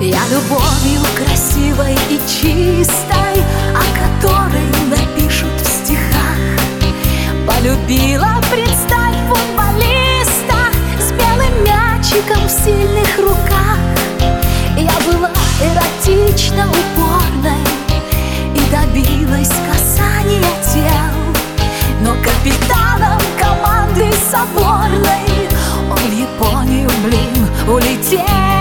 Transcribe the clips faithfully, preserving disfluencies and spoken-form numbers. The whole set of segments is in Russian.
Я любовью красивой и чистой, о которой напишут в стихах, полюбила, представь, футболиста с белым мячиком в сильных руках. Я была эротично упорной и добилась касания тел, но капитаном команды соборной он в Японию, блин, улетел.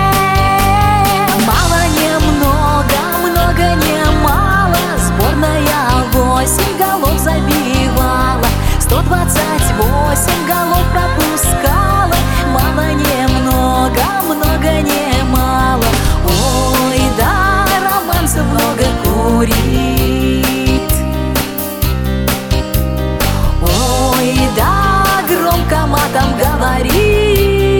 Мало немного, много немало, сборная восемь голов забивала, сто двадцать восемь голов пропускала. Мало немного, много немало, ой, да, романса много курит. Ой, да, громко матом говорит.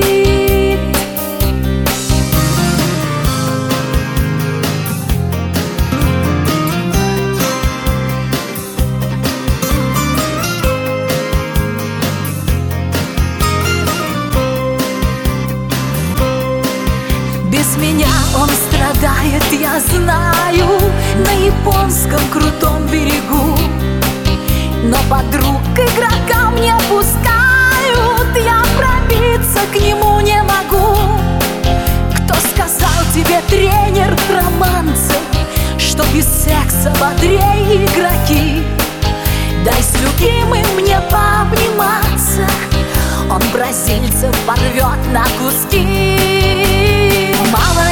Без меня он страдает, я знаю, на японском крутом берегу. Но подруг игрокам не пускают, я пробиться к нему не могу. Кто сказал тебе, тренер романцев, что без секса бодрее игроки? Дай с любимым мне пообниматься, он бразильцев порвет на куски. Мало